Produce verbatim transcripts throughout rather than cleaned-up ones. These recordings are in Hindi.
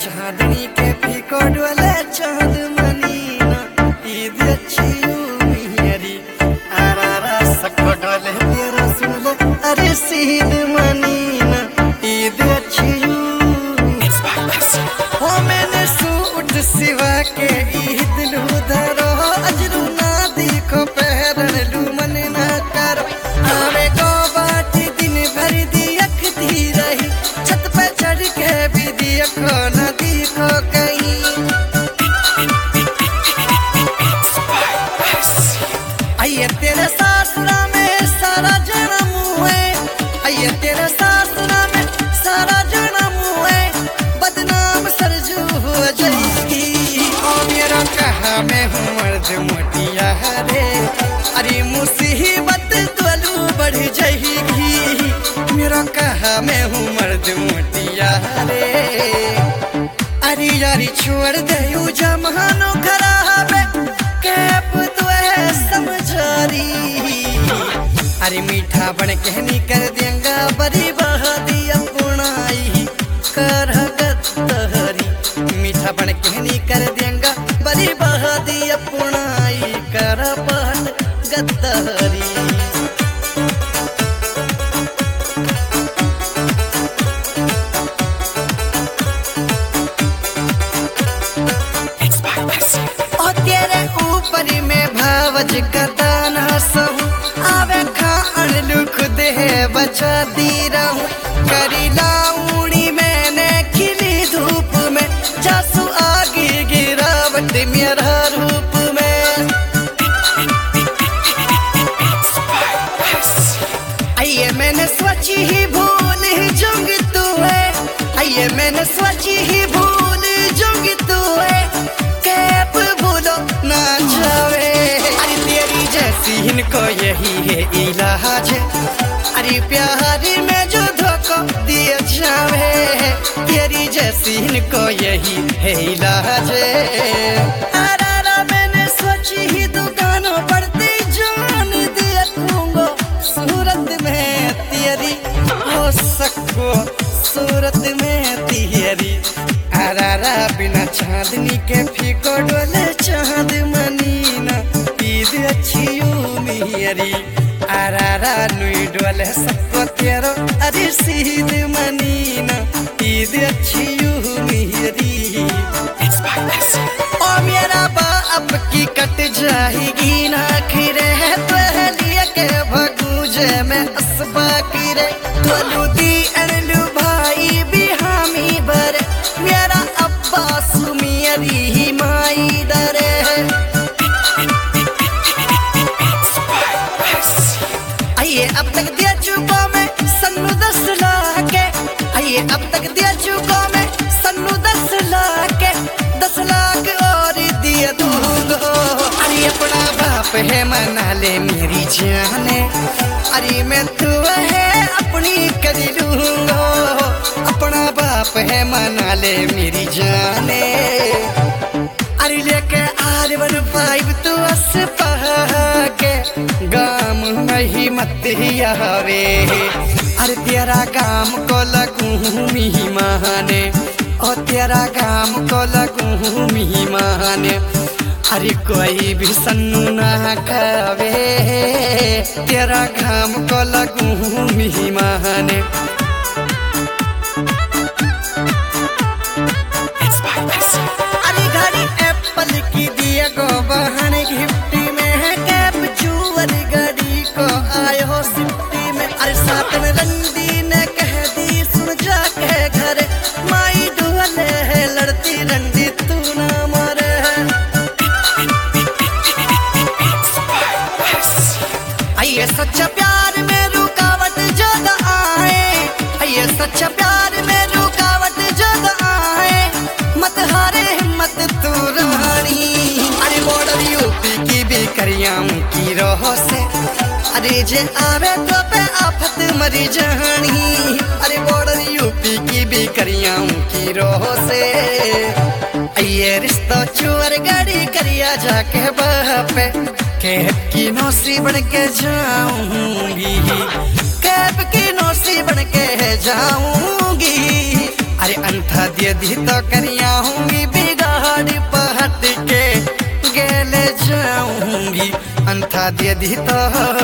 चांदनी के फीको डोले चांद मनीना ईद अच्छी मेरी आरा सको डोले तेरा सुन अरे सीद मनीना ईद अच्छी हो मैंने सूट सिवा के ईद लू धरो अजरू ना देखो पहरन लू मन ना करो आवे को बाटी दिन भर दी अख दी रही छत पे चढ़ के भी देखो ना देखो कहीं आइए तेरे सासुरा में सारा जन्म हुए आइए तेरे सासुरा में सारा जन्म हुए बदनाम सरजू हो जाएगी ओ मेरा कहा मैं हूँ मर्द मोटिया रे अरे मुसीबत तलू बढ़ जाएगी मेरा कहा मैं हूँ मर्द मोटिया रे अरे यारी छोड़ दे यू जमानो खराब कैप तो है समझारी अरे मीठा बन के नहीं कर देंगा बड़ी बहादी अपनाई कर गत्तहरी मीठा बन के नहीं कर देंगा बड़ी बहादी अपनाई कर पहन गत्तहरी परी में भावज का दाना सहूं आवे खान लुक दे बचा दी रहूं करी लाऊड़ी मैंने खिली धूप में जासू आगे गिरावट मेरा रूप में आइए मैंने सोची ही भूल ही जुंग तू है आइए मैंने सोची ही भूल जुंग तू है कैप भूलो ना जावे अरे तेरी जैसी इनको यही है इलाज अरे प्यारी में जो धोखा दिया जावे तेरी जैसी इनको यही है इलाज अरे मैंने सोची ही दुकानों पड़ती जान दिया दूंगा सूरत में तेरी हो सको सूरत में तेरी अरारा बिना चांदनी के फीको डोले चांद मनीना ईद अच्छी मेरी अरारा नुई डोले सबको तेरो अरे सीद मनीना ईद अच्छी मेरी ओ मेरा बाप की कट जाएगी ना खिरे तो लिए के भगूजे में असबा किरे तलू दी अनलू भाई भी हामी बर मेरा अब्बा सुमियरी ही माई दरे आइए अब तक दिया चुका मैं सन्नू दस लाख आइए अब तक दिया चुका मैं सन्नू दस लाख दस लाख और दिया दूंगा अरे अपना बाप है मना ले मेरी जाने अरे मैं तू है अपनी कर लूंगा अपना बाप है मना ले मेरी जाने अरे लेके आर वन फाइव तू अस के गाम नहीं मत आवे अरे तेरा गाम को लगू मेहमाने और तेरा गाम को लगू मेहमाने अरे कोई भी सन्नू ना खावे तेरा गाम को लगू मेहमाने अरे घड़ी एप्पल की दिया गो बहन गिफ्ट में है कैप चूअर गाड़ी को आयो हो सिफ्टी में अरे साथ में रंडी ने कह दी सुन जा के घर माई डुअले है लड़ती रंडी तू ना मरे आइए सच्चा प्यार में रुकावट जो न आए आइए सच्चा प्यार में रुकावट जो न आए मत हारे हिम्मत तू रानी अरे बॉर्डर यूपी की भी करियाम की रोह से अरे जे आवे तो पे आफत मरी जानी अरे बॉर्डर यूपी की भी करियाम की रोह से ये रिश्ता चुअर गाड़ी करिया जाके बापे कैब की नौसी बन के जाऊंगी कैब की नौसी बन के जाऊंगी अरे अंथा दे दी तो करिया हूँगी बिगाड़ पहट के गेले जाऊंगी अंथा दे दी तो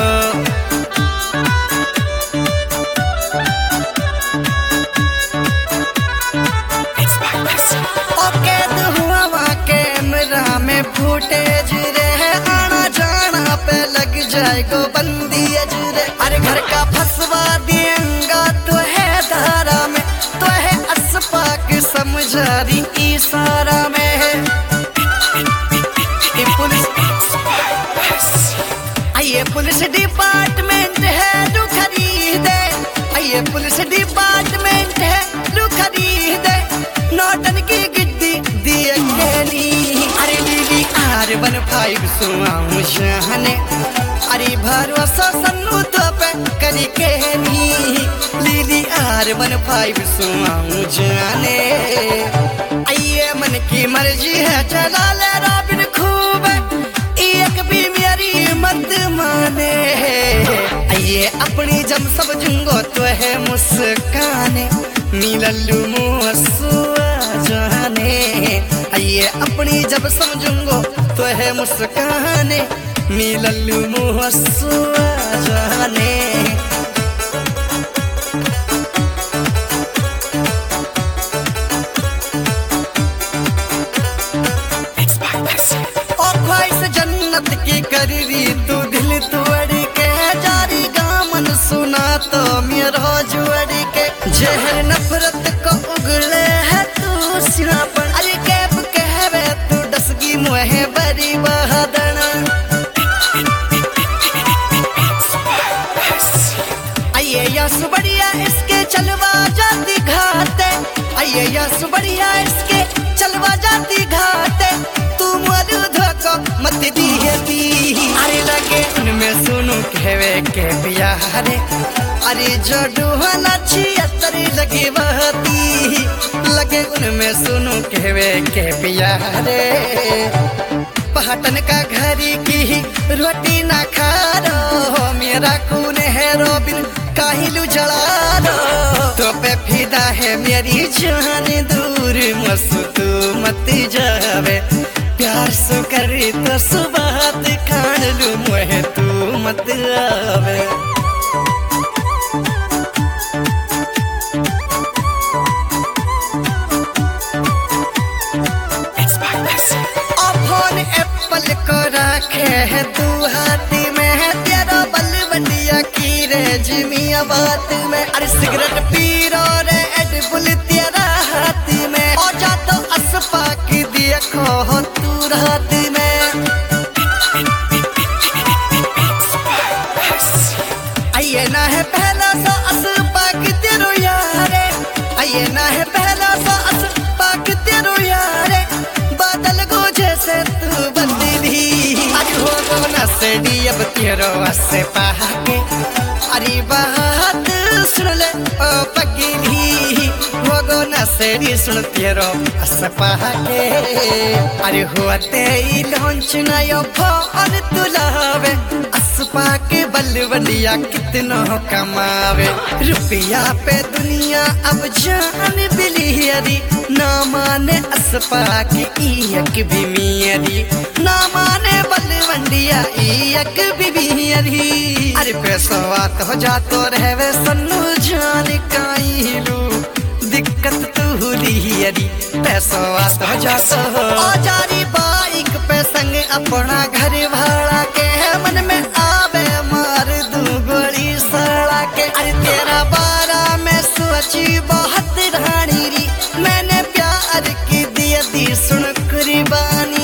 कैमरा में फुटेज रे आना जाना पे लग जाएगो बंदी रे अरे घर का फंसवा देंगा तो है धारा में तो है असपाक समझारी इशारा में पुलिस आइए पुलिस डिपार्टमेंट है लू खरीदे आइए पुलिस डिपार्टमेंट है लू खरीदे नौटन की गिद्दी दिए अरे लीली आर वन फाइव सुनाऊं शाहने अरे भरोसा सन्नू तो पे करी के नी लीली आर वन फाइव सुनाऊं जाने आइए मन की मर्जी है चला ले रॉबिन खूब एक भी मेरी मत माने आइए अपनी जब समझूंगो तो है मुस्काने नीलल्लू मुआ जाने आइए अपनी जब समझूंगो तो है मुस्काने नीलल्लू मुआ जाने जन्नत की करी तू दिल तोड़ के जारी गामन सुना तो मेरा जोड़ के जहर नफरत को उगले है तू सिरापन अरे कैब कहवे तू डसगी मुहे बड़ी बहादना आइए या सुबड़िया इसके चलवा जाती घाटे आइए या सुबड़िया इसके चलवा जाती घाटे तू मरुद को मत दिहती अरे लगे उनमें सुनो कहवे के प्यारे अरे जो डूहना छियतरी लगे बहती लगे उनमें सुनो कहवे के प्यारे पहाटन का घरी की रोटी ना खा रो मेरा खून है रोबिन काहिलू जला दो तो पे फिदा है मेरी जान दूर मस्त मत जावे प्यार सो करे तो सुबात खान लू मुहे तू मत आवे फोन एप्पल को रखे है तू हाथी में है तेरा बलवंडिया की रे जिमिया बात में अरे सिगरेट पी रो रे एडबुल तेरा हाथी में और जा तो असपा की देखो तू रात में आइए ना है पहला सा असपा की तेरो यारे आइए ना है पहला सा असपा की तेरो यारे बादल को जैसे तू बदली अरे हो गो न से डी अब तेरो से पाके अरे बात सुन ले ओ पगली हो गो न से डी सुन तेरो से पाके अरे होते ही लॉन्च नयो फोन तुलावे असपा के बलवंडिया कितनो कमावे रुपया पे दुनिया अब जान बिलियरी ना माने असपा की एक भी मेरी ना माने बलवंडिया एक भी मेरी अरे पैसवा तो जातो रहवे सन्नू जान काइलू दिक्कत तू लियरी पैसवा तो जातो ओ जारी बाइक पे संग अपना घर भाड़ा के मन में आवे मार दू गोली सड़ा के अरे तेरा बारा में सोची बहुत रानी री मैंने प्यार की दिया दी सुन कुर्बानी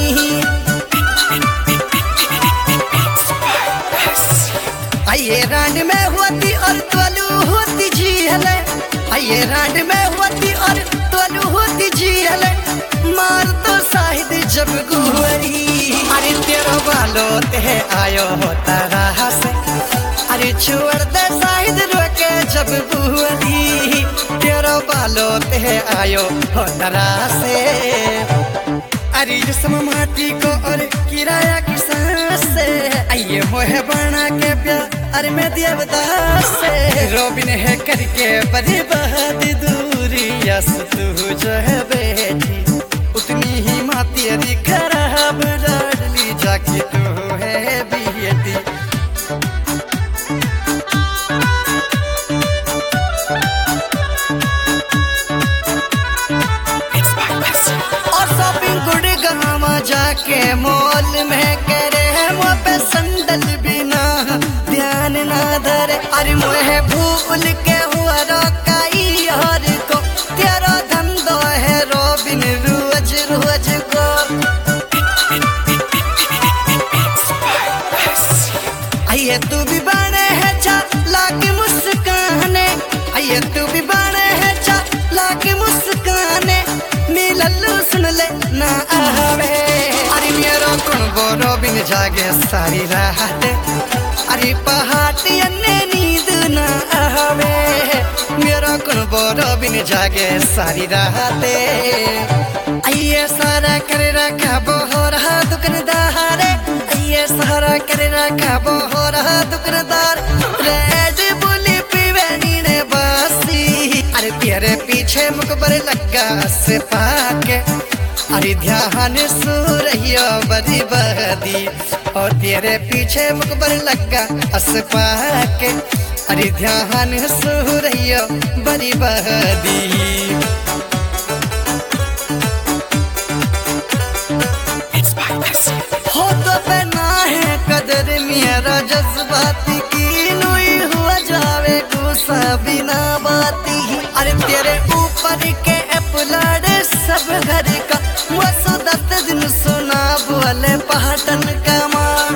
आइए रांड में होती और तोलू होती झील आइए रांड में होती और तोलू होती झील मार तो शाहिद जब गुहरी अरे तेरो बालो ते आयो होता रहा से अरे छोड़ दे शाहिद रोके जब गुहरी तेरो बालो ते आयो होता रहा से अरे जिसम माटी को और किराया की सांस से आइए मोहे बना के प्यार अरे मैं देवदास से रोबिन है करके बड़ी बात दूरी यस तू जो है बेटी उतनी ही माँ तेरी खराब लाडली जाके तू है बेटी। और शॉपिंग गुड़गांव जाके मॉल में करे मुँह पे संदल बिना ध्यान ना धरे। अरे मुझे भूल के हुआ रोकाई और को तेरा धंधो है रोबिन रोज रोज को। आइए तू भी बने है चालाक मुस्काने, आइए तू भी बने है चालाक मुस्काने मिलल्लू सुन ले ना आवे। अरे मेरो कुण बोरो बिन जागे सारी रात, अरे पहाटी अन्ने नींद ना आवे। मेरो कुण बोरो बिन जागे सारी रात, आइए सारा कर रखा हो रहा दुकानदार, आइए सारा कर रखा हो रहा दुकानदार। रेड बुली पीवे नीने बासी, अरे तेरे पीछे मुकबर लगा से पाके। अरे ध्यान सो रहियो बदी बदी और तेरे पीछे मुकबर लगा अस पाके। अरे ध्यान सो रहियो बदी बदी। हो तो पहना है कदर मेरा जज्बाती की नुई हुआ जावे गुस्सा बिना बाती। अरे तेरे ऊपर के अपलाड सब घर का वो दस दिन सुना बोले पहाटन का माँ।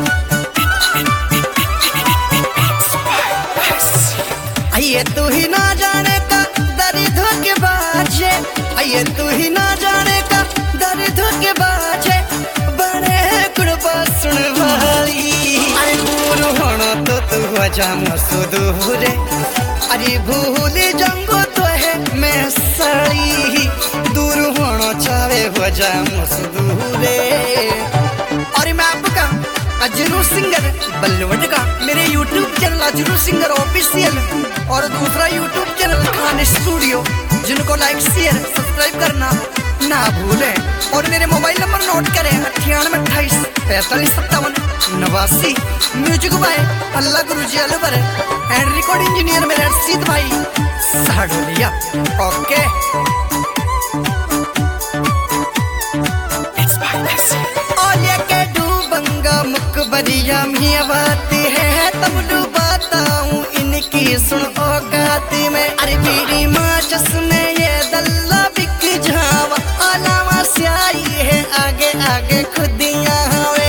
आइए तू ही ना जाने का दरी धोके बाजे, आइए तू ही ना जाने का दरी धोके बाजे। बड़े कुड़बा सुन वाली, अरे दूर होना तो तू वजह मसूदूरे। अरे भूल जंगो तो है मैं साड़ी, दूर होना चाहे वजह मसूदूरे। और मैं आपका अजरू सिंगर बल्लवट का मेरे यूट्यूब चैनल अजरू सिंगर ऑफिशियल और दूसरा यूट्यूब चैनल खान स्टूडियो, जिनको लाइक शेयर सब्सक्राइब करना ना भूलें। और मेरे मोबाइल नंबर नोट करें अट्ठानवे अट्ठाईस पैंतालीस सत्तावन नवासी। म्यूजिक बाय अल्लाह गुरुजी अलवर एंड रिकॉर्ड इंजीनियर मेरे रशीद भाई साडोलिया। ओके मुकबरिया मियाँ बात है तब डूबाता हूँ इनकी सुन औकाती में। अरे मेरी माचस में ये दल्ला बिक जावा अलावा से आई है आगे आगे खुदियाँ हवे।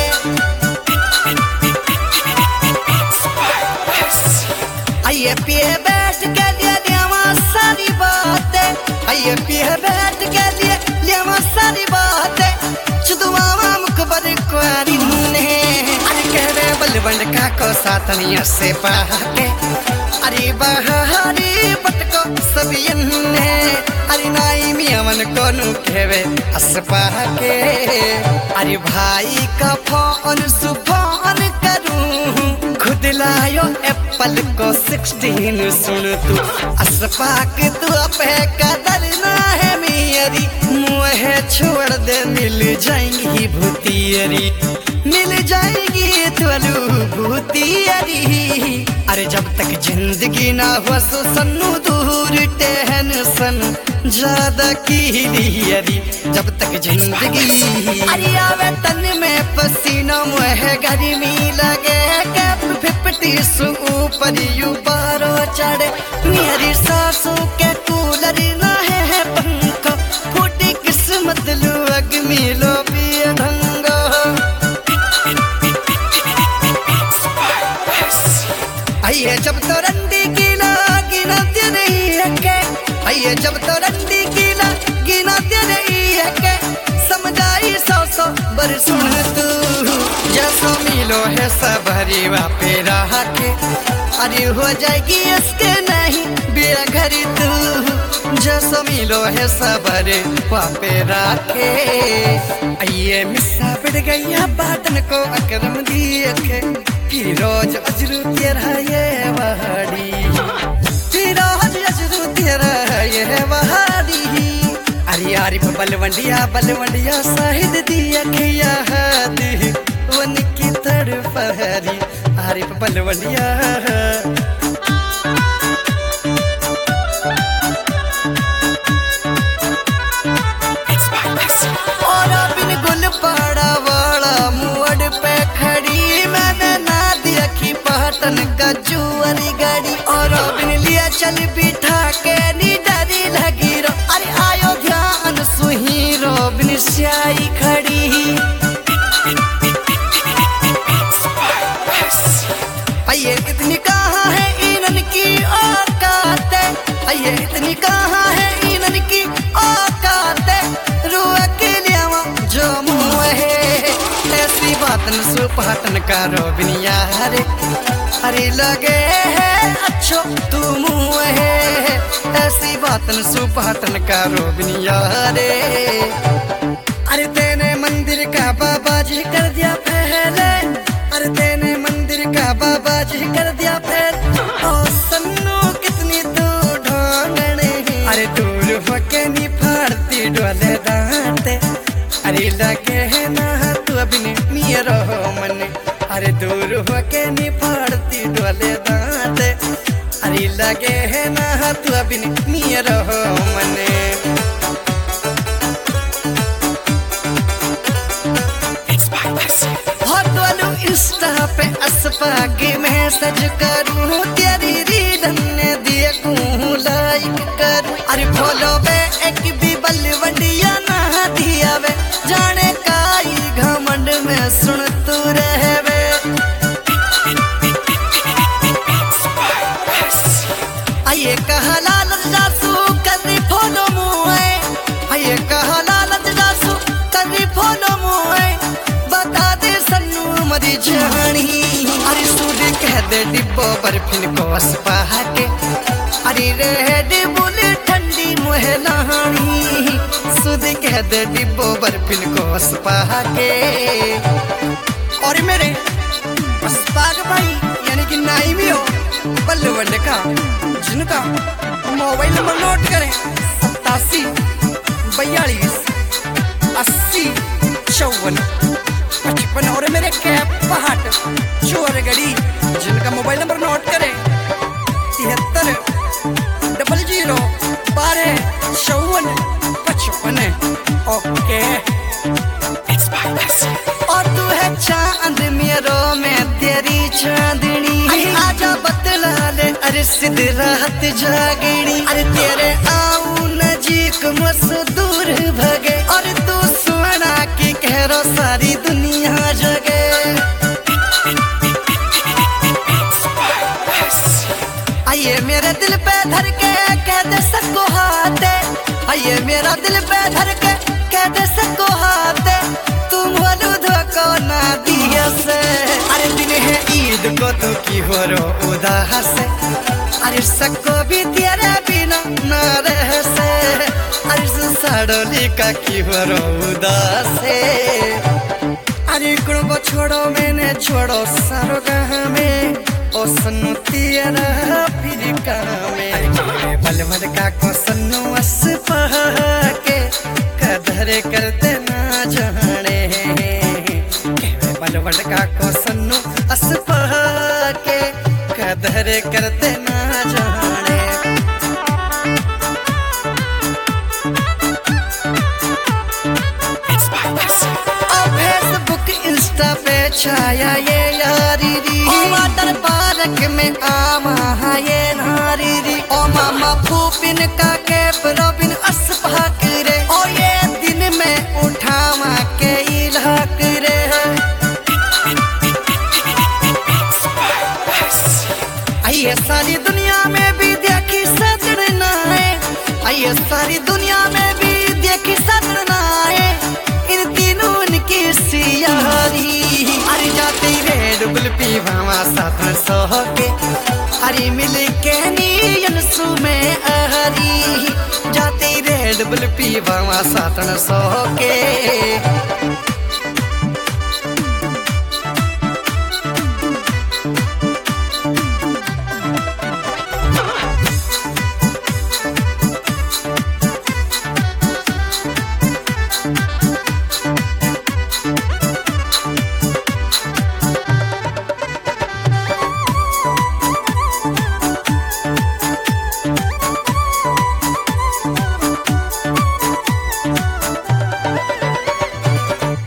आइए पिए बैठ के लिए लिया सारी बातें, आइए पिए बैठ के लिए लिया सारी बातें। चुदवावा मुकबर कुआरी ने बलबंड का को साथनिया से पाके। अरे बहारी पटको सबियन ने, अरे नाई मियावन को नु केवे अस पाके। अरे भाई का फोन सुफोन करूं खुद लायो एप्पल को सिक्सटीन सुन तू अस पाके। तू पे कदर ना है मेरी मुँह छोड़ दे मिल जाएंगी भूतियरी, मिल जाएगी तुलू भूतियरी। अरे जब तक जिंदगी ना हो सो सन्नू दूर टेंशन ज्यादा की लियरी। जब तक जिंदगी अरे आवे तन में पसीना मुँह गर्मी लगे कैप फिफ्टी सु ऊपर यू बारो चढ़े। मेरी सासों के कूलर ना है पंखा फूटी किस्मत लू अग मिलो पिए ढंगो। आइए जब तो रंडी गीला गिना तेरे ही के, आइए जब तो रंडी गीला गिना तेरे ही के। समझाई सौ सौ बर सुन तू जैसो मिलो है सबरी वापे रहा के। अरे हो जाएगी इसके नहीं बेरा घरी तू जैसो मिलो है सबरे वापे रखे। आइए मिस्सा बढ़ गया बाटन को अकरम दिए थे फिरोज अजरू तेरा ये वहाड़ी, फिरोज अजरू तेरा ये वहाड़ी। बलवंडिया बलवंडिया साहिद दिया खिया दी वन की तड़पहरी अरे बलवंडिया और बिन गुल पाड़ा वाला मुअड़ पे खड़ी मैंने ना देखी पहटन का जुअरी गाड़ी और बिन लिया चल बिठा के नी डरी लगी रो अरे आयो ध्यान सुही रो बिन स्याई खड़ी अये इतनी कहाँ है इनन की औकात अये इतनी कहाँ है इनन की औकात रुआ के लिया जो मुँह है ऐसी बात न सुपहटन का रोबिनिया हरे अरे लगे है अच्छो तू मुँह है ऐसी बात न सुपहटन का रोबिनिया हरे अरे तेने मंदिर का बाबा जी कर दिया पहले अरे तेने मंदिर का बाबा जी कर दिया फिर ओ सन्नू कितनी तू ढोंगने अरे दूर होके नी फाड़ती डोले दांते अरे लगे है ना तू अभी मेरा हो मन अरे दूर होके नी फाड़ती डोले दांते अरे लगे है ना तू अभी मेरा हो मन इंस्टा पे असपा के मैसेज करूँ तेरी रील ने देखूं लाइक करूँ अरे फॉलो पे एक भी बलवंडिया ना दिया वे जाने काई घमंड में सुन तू रहवे आये कहा लालच जासू कर फॉलो मुए आये कहा लालच जासू कर फॉलो मुए बता दे सन्नू मरी जानी अरे सूर्य कह दे डिब्बो बर्फिन को असपा के अरे रेड बुल ठंडी मोहलानी सूर्य कह दे डिब्बो बर्फिन को असपा के और मेरे अस्पाग भाई यानी कि नाई भी हो बल्लवंड का जिनका मोबाइल नंबर नोट करें सतासी बयालीस अस्सी चौवन पचपन और मेरे कैप पहाट चोरगढ़ी जिनका मोबाइल नंबर नोट करें तिहत्तर डबल जीरो बारह चौवन पचपन ओके और तू है चांद मेरो में तेरी चांदनी आजा बतला ले अरे सिद्ध रात जागनी अरे तेरे आऊ नजीक मस दूर भगे और तू सुना की कह रो सारी दुनिया जगे आइए मेरे दिल पे धर के कह दे सबको हाथ आइए मेरा दिल पे धर के कह दे सबको हाथ तुम बोलू धोखो ना दिया से अरे दिन है ईद को तू की हो रो उदास अरे सबको भी तेरे बिना ना रह से अरे साड़ोली का की हो रो उदास अरे कुड़बो छोड़ो मैंने छोड़ो सारो गाह में ओ सन्नू तेरा फिर कहाँ में बलवंड का को सन्नू अस के कदर करते ना जाने बलवंड का को सन्नू अस के कदर करते ना जाने फेसबुक इंस्टा पे छाया ये यारी री वाटर पार्क में आमा ये नारी री ओ मामा फूपिन का कैप रोबिन असपा रे ओ ये दिन में उठावा के इलाक रे आइए सारी दुनिया में भी देखी सजना है आइए सारी दुनिया में भी देखी सजना है इन तीनों की सियारी अरे जाते रेड बुल पीवा साथ सो के अरे मिल के नीयन सु में अहरी जाते रेड बुल पीवा साथ सो के